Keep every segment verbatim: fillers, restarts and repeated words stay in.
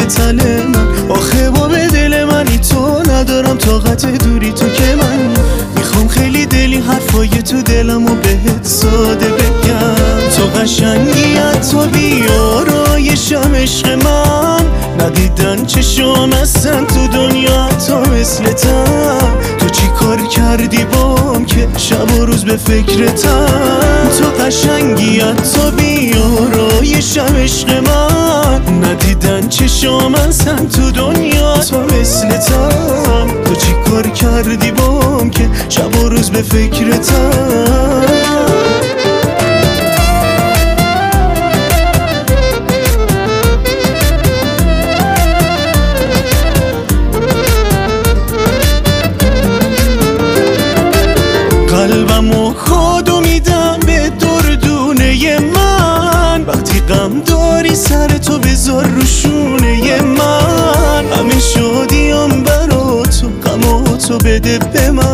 مثل تل من. آخه با به دل منی تو ندارم طاقت دوری تو که من میخوام خیلی دلی حرفای تو دلمو بهت ساده بگم. تو قشنگیت تو بیارایشم عشق من، ندیدن چشم هستن تو دنیا تا مثل تم. تو چی کار کردی بام که شب و روز به فکرتم. تو قشنگیت تو بیارایشم عشق من، ندیدن چشم هستن تو دنیا تا مثل تم. تو چی کار کردی بام که شب و روز به فکرتم. قلبمو خودو میدم به دردونه من، وقتی غم داری سر تو بذار رو شونه من. همه شادیام برا تو غمو تو بده به من.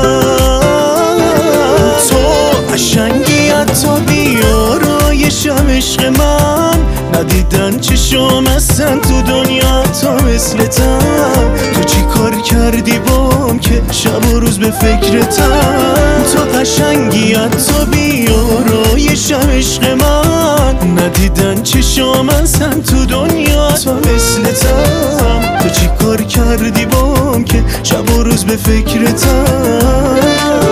تو قشنگیت تو بیارایشم عشق من، ندیدن چشم هستن تو دنیا تا مثل تم. تو چی کار کردی بام که شب و روز به فکرتم. تو قشنگیت تو بیارایشم عشق من، ندیدن چشم هستن تو دنیا تا مثل تم. تو چی کار کردی بام که شب و روز به فکرتم.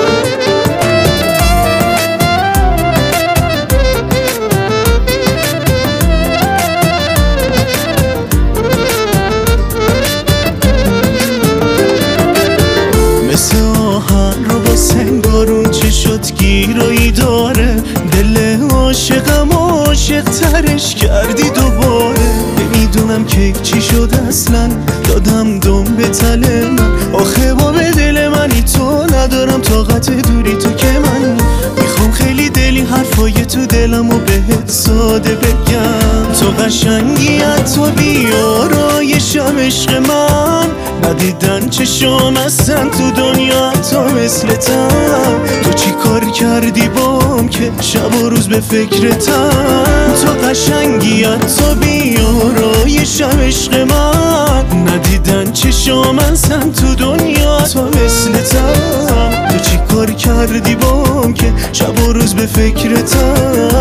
سنگارون چشات گیرایی داره، دل عاشقم عاشق ترش کردی دوباره. نمیدونم که چی شد اصلا دادم دم به تل من. آخه با به دل منی تو ندارم طاقت دوری تو که من میخوام خیلی دلی حرفای تو دلمو بهت ساده بگم. تو قشنگیت تو بیارایشم عشق من، ندیدن چشم هستن تو دنیا تا مثل تم. تو چی کار کردی بام که شب و روز به فکرتم. تو قشنگیت تو بیارایشم عشق من، ندیدن چشم هستن تو دنیا تا مثل تم. تو چی کار کردی بام که شب و روز به فکرتم.